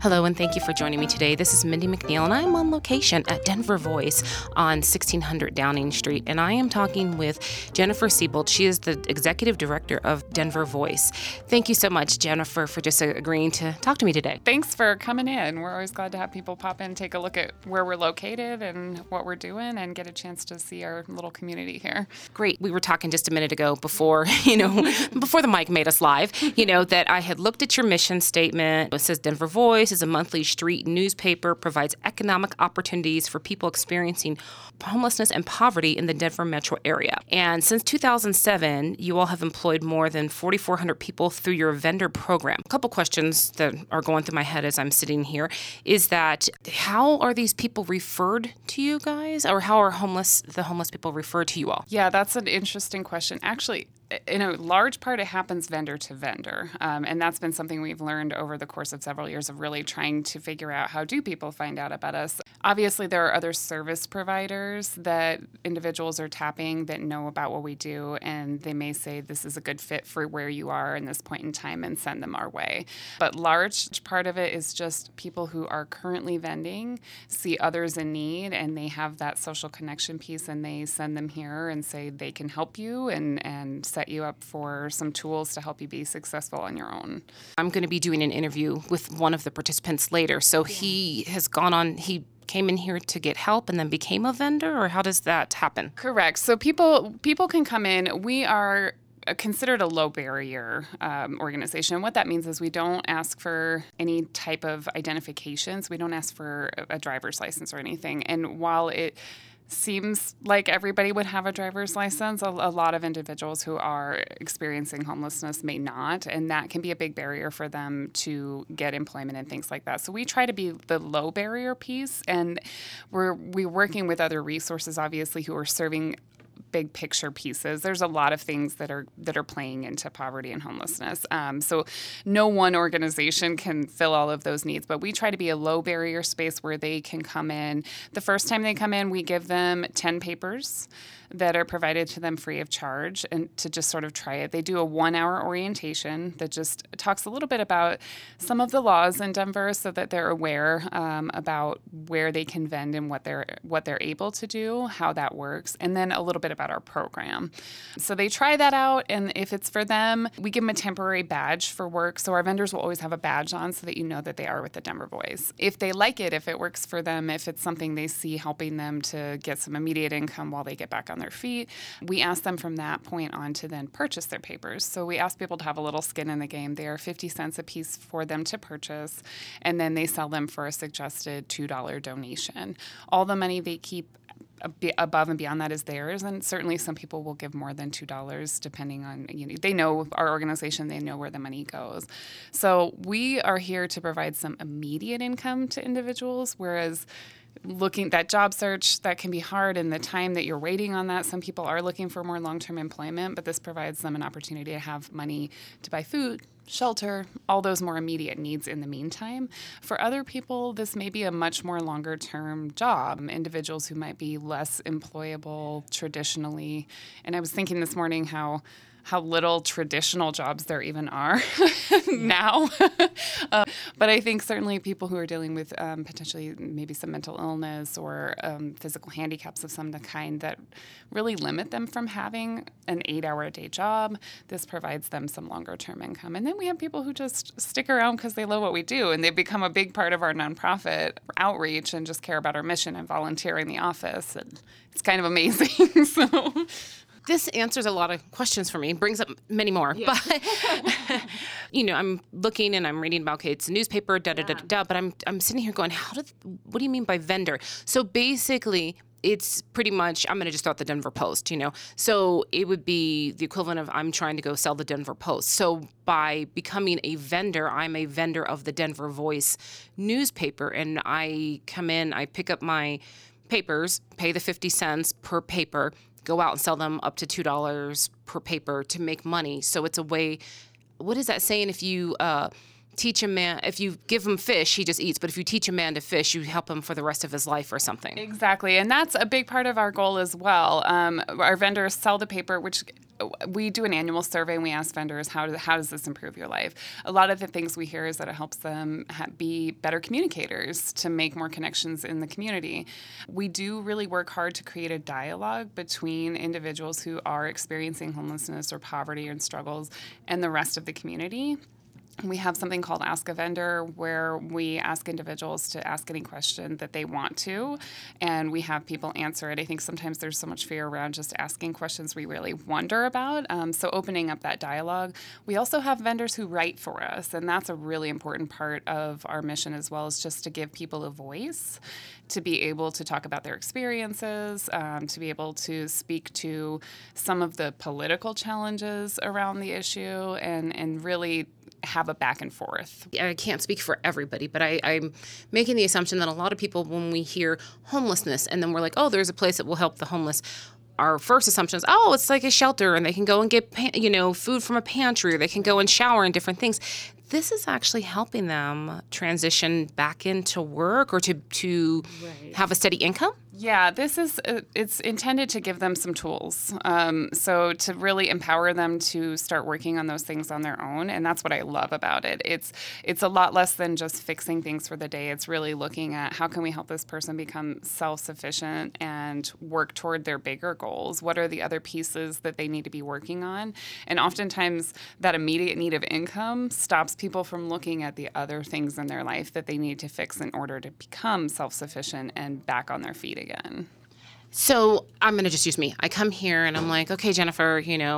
Hello, and thank you for joining me today. This is Mindy McNeil, and I'm on location at Denver Voice on 1600 Downing Street, and I am talking with Jennifer Siebold. She is the Executive Director of Denver Voice. Thank you so much, Jennifer, for just agreeing to talk to me today. Thanks for coming in. We're always glad to have people pop in, take a look at where we're located and what we're doing, and get a chance to see our little community here. Great. We were talking just a minute ago before, before the mic made us live, that I had looked at your mission statement. It says Denver Voice is a monthly street newspaper, provides economic opportunities for people experiencing homelessness and poverty in the Denver metro area. And since 2007, you all have employed more than 4,400 people through your vendor program. A couple questions that are going through my head as I'm sitting here is that how are these people referred to you guys, or how are the homeless people referred to you all? Yeah, that's an interesting question. Actually, in a large part, it happens vendor to vendor. And that's been something we've learned over the course of several years of really trying to figure out how do people find out about us. Obviously, there are other service providers that individuals are tapping that know about what we do, and they may say this is a good fit for where you are in this point in time and send them our way. But large part of it is just people who are currently vending, see others in need, and they have that social connection piece, and they send them here and say they can help you and set you up for some tools to help you be successful on your own. I'm going to be doing an interview with one of the participants later. So he has gone on, he came in here to get help and then became a vendor, or how does that happen? Correct. So people can come in. We are considered a low barrier organization. What that means is we don't ask for any type of identifications. We don't ask for a driver's license or anything. And while it seems like everybody would have a driver's license, a lot of individuals who are experiencing homelessness may not, and that can be a big barrier for them to get employment and things like that. So we try to be the low barrier piece, and we're working with other resources, obviously, who are serving big picture pieces. There's a lot of things that are playing into poverty and homelessness. So no one organization can fill all of those needs, but we try to be a low barrier space where they can come in. The first time they come in, we give them 10 papers that are provided to them free of charge, and to just sort of try it. They do a 1-hour orientation that just talks a little bit about some of the laws in Denver so that they're aware about where they can vend and what they're able to do, how that works, and then a little bit about our program. So they try that out, and if it's for them, we give them a temporary badge for work. So our vendors will always have a badge on so that you know that they are with the Denver Voice. If they like it, if it works for them, if it's something they see helping them to get some immediate income while they get back on their feet, we ask them from that point on to then purchase their papers. So we ask people to have a little skin in the game. They are 50 cents a piece for them to purchase, and then they sell them for a suggested $2 donation. All the money they keep above and beyond that is theirs, and certainly some people will give more than $2 depending on, they know our organization, they know where the money goes. So we are here to provide some immediate income to individuals, whereas looking that job search, that can be hard, and the time that you're waiting on that, some people are looking for more long-term employment, but this provides them an opportunity to have money to buy food, shelter, all those more immediate needs in the meantime. For other people, this may be a much more longer-term job, individuals who might be less employable traditionally. And I was thinking this morning how little traditional jobs there even are now. But I think certainly people who are dealing with potentially maybe some mental illness or physical handicaps of some kind that really limit them from having an 8-hour-a-day job, this provides them some longer-term income. And then we have people who just stick around because they love what we do, and they've become a big part of our nonprofit outreach and just care about our mission and volunteer in the office. And it's kind of amazing. So this answers a lot of questions for me, brings up many more. Yeah. But, I'm looking and I'm reading about, okay, it's a newspaper, but I'm sitting here going, what do you mean by vendor? So basically, it's pretty much, I'm going to just throw out the Denver Post, So it would be the equivalent of I'm trying to go sell the Denver Post. So by becoming a vendor, I'm a vendor of the Denver Voice newspaper. And I come in, I pick up my papers, pay the 50 cents per paper, go out and sell them up to $2 per paper to make money. So it's a way, what is that saying? If you teach a man, if you give him fish, he just eats. But if you teach a man to fish, you help him for the rest of his life or something. Exactly. And that's a big part of our goal as well. Our vendors sell the paper, which we do an annual survey and we ask vendors, how does this improve your life? A lot of the things we hear is that it helps them be better communicators, to make more connections in the community. We do really work hard to create a dialogue between individuals who are experiencing homelessness or poverty and struggles and the rest of the community. We have something called Ask a Vendor, where we ask individuals to ask any question that they want to, and we have people answer it. I think sometimes there's so much fear around just asking questions we really wonder about, so opening up that dialogue. We also have vendors who write for us, and that's a really important part of our mission as well, is just to give people a voice, to be able to talk about their experiences, to be able to speak to some of the political challenges around the issue, and really have a back and forth. I can't speak for everybody, but I'm making the assumption that a lot of people, when we hear homelessness and then we're like, oh, there's a place that will help the homeless, our first assumption is, oh, it's like a shelter and they can go and get, food from a pantry, or they can go and shower and different things. This is actually helping them transition back into work, or to have a steady income? Yeah, it's intended to give them some tools. So to really empower them to start working on those things on their own. And that's what I love about it. It's a lot less than just fixing things for the day. It's really looking at how can we help this person become self-sufficient and work toward their bigger goals? What are the other pieces that they need to be working on? And oftentimes that immediate need of income stops people from looking at the other things in their life that they need to fix in order to become self-sufficient and back on their feet again. So I'm going to just use me. I come here and I'm like, okay, Jennifer,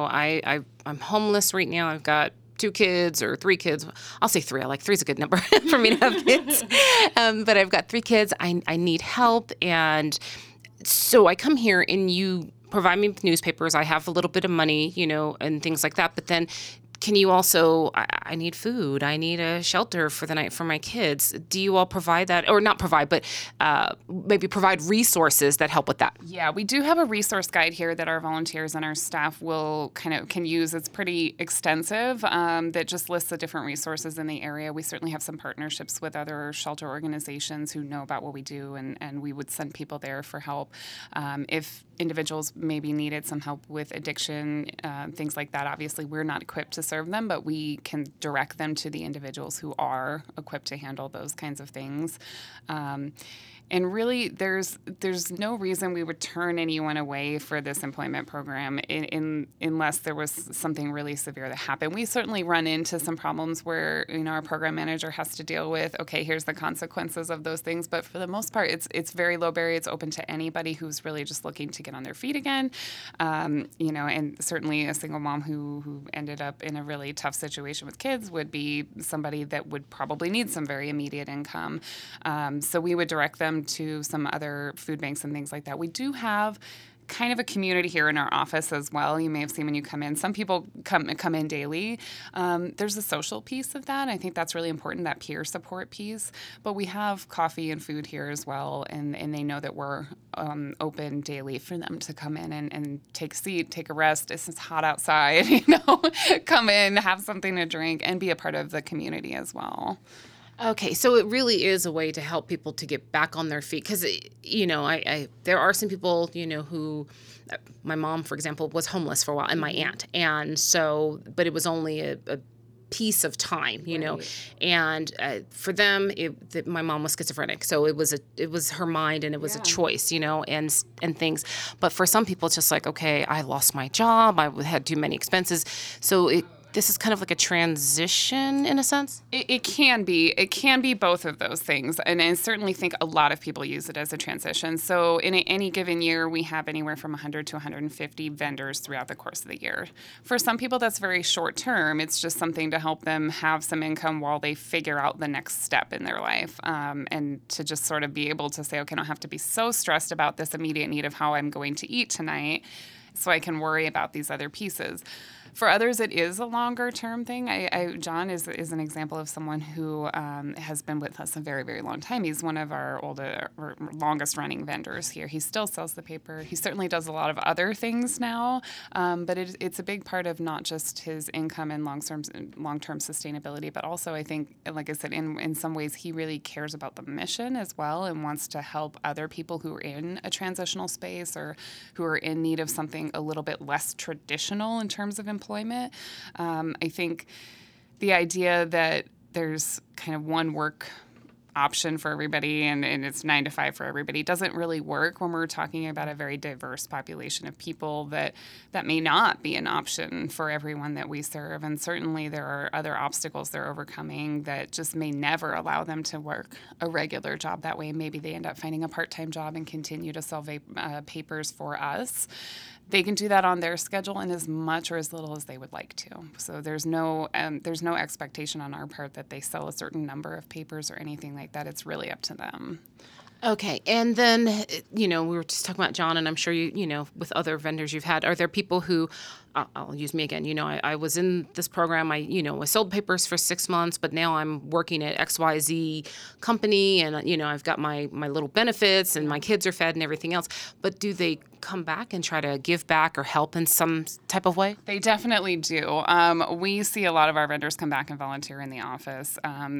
I'm homeless right now. I've got 2 kids or 3 kids. I'll say 3. I like 3 is a good number for me to have kids. But I've got 3 kids. I need help. And so I come here and you provide me with newspapers. I have a little bit of money, and things like that. But then can you also, I need food. I need a shelter for the night for my kids. Do you all provide that? Or not provide, but maybe provide resources that help with that? Yeah, we do have a resource guide here that our volunteers and our staff can use. It's pretty extensive, that just lists the different resources in the area. We certainly have some partnerships with other shelter organizations who know about what we do, and we would send people there for help. If individuals maybe needed some help with addiction, things like that, obviously we're not equipped to serve them, but we can direct them to the individuals who are equipped to handle those kinds of things. And really, there's no reason we would turn anyone away for this employment program unless there was something really severe that happened. We certainly run into some problems where our program manager has to deal with, okay, here's the consequences of those things. But for the most part, it's very low barrier. It's open to anybody who's really just looking to get on their feet again. And certainly a single mom who ended up in a really tough situation with kids would be somebody that would probably need some very immediate income. So we would direct them to some other food banks and things like that. We do have kind of a community here in our office as well. You may have seen when you come in. Some people come in daily. There's a social piece of that. I think that's really important, that peer support piece. But we have coffee and food here as well, and they know that we're open daily for them to come in and take a seat, take a rest. It's hot outside, come in, have something to drink, and be a part of the community as well. Okay, so it really is a way to help people to get back on their feet, because there are some people who, my mom, for example, was homeless for a while, and my aunt, and so, but it was only a piece of time, and for them, my mom was schizophrenic, so it was her mind, and it was a choice, and things. But for some people, it's just like, okay, I lost my job, I had too many expenses, so this is kind of like a transition in a sense? It can be. It can be both of those things. And I certainly think a lot of people use it as a transition. So in any given year, we have anywhere from 100 to 150 vendors throughout the course of the year. For some people, that's very short term. It's just something to help them have some income while they figure out the next step in their life. And to just sort of be able to say, okay, I don't have to be so stressed about this immediate need of how I'm going to eat tonight, so I can worry about these other pieces. For others, it is a longer term thing. John is an example of someone who has been with us a very, very long time. He's one of our longest running vendors here. He still sells the paper. He certainly does a lot of other things now, but it's a big part of not just his income and long-term sustainability, but also I think, like I said, in some ways he really cares about the mission as well and wants to help other people who are in a transitional space or who are in need of something a little bit less traditional in terms of employment. I think the idea that there's kind of one work option for everybody and it's 9 to 5 for everybody doesn't really work when we're talking about a very diverse population of people that may not be an option for everyone that we serve. And certainly there are other obstacles they're overcoming that just may never allow them to work a regular job that way. Maybe they end up finding a part-time job and continue to sell papers for us. They can do that on their schedule in as much or as little as they would like to. So there's no expectation on our part that they sell a certain number of papers or anything like that. It's really up to them. Okay. And then, we were just talking about John, and I'm sure with other vendors you've had, are there people who, I'll use me again, I was in this program, I sold papers for 6 months, but now I'm working at XYZ company and, I've got my little benefits and my kids are fed and everything else. But do they come back and try to give back or help in some type of way? They definitely do. We see a lot of our vendors come back and volunteer in the office.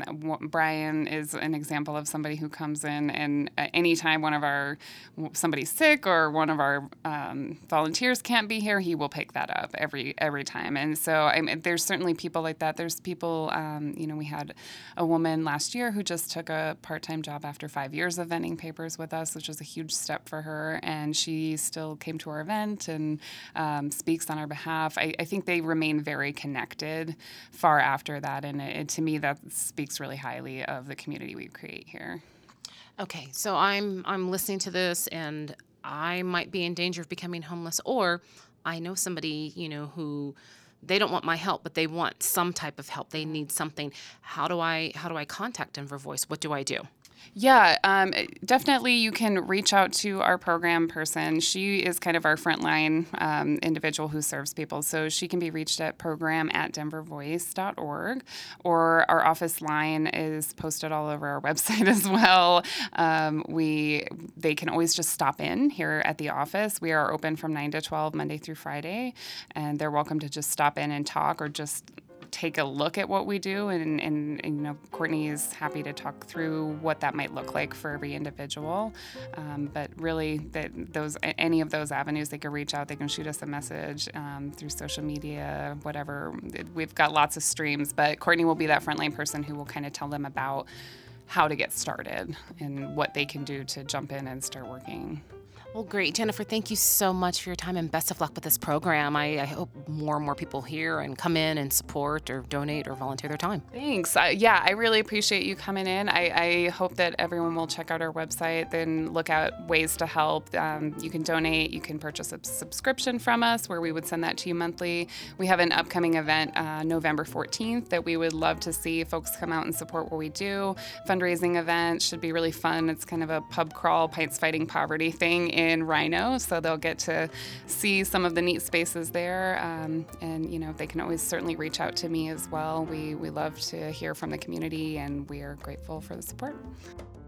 Brian is an example of somebody who comes in and anytime somebody's sick or one of our volunteers can't be here, he will pick that up every time. And so there's certainly people like that. There's people, we had a woman last year who just took a part-time job after 5 years of vending papers with us, which was a huge step for her. And she still came to our event and speaks on our behalf. I think they remain very connected far after that. And to me, that speaks really highly of the community we create here. Okay, so I'm listening to this and I might be in danger of becoming homeless, or I know somebody, who they don't want my help, but they want some type of help. They need something. How do I contact Denver Voice? What do I do? Yeah, definitely you can reach out to our program person. She is kind of our frontline individual who serves people. So she can be reached at program@denvervoice.org, or our office line is posted all over our website as well. They can always just stop in here at the office. We are open from 9 to 12 Monday through Friday, and they're welcome to just stop in and talk or just take a look at what we do, and Courtney is happy to talk through what that might look like for every individual. But really, any of those avenues, they can reach out, they can shoot us a message through social media, whatever. We've got lots of streams, but Courtney will be that frontline person who will kind of tell them about how to get started and what they can do to jump in and start working. Well, great. Jennifer, thank you so much for your time and best of luck with this program. I hope more and more people hear and come in and support or donate or volunteer their time. Thanks. I really appreciate you coming in. I hope that everyone will check out our website and look at ways to help. You can donate. You can purchase a subscription from us where we would send that to you monthly. We have an upcoming event November 14th that we would love to see folks come out and support what we do. Fundraising event should be really fun. It's kind of a pub crawl, pints fighting poverty thing in Rhino, so they'll get to see some of the neat spaces there, and they can always certainly reach out to me as well. We love to hear from the community, and we are grateful for the support.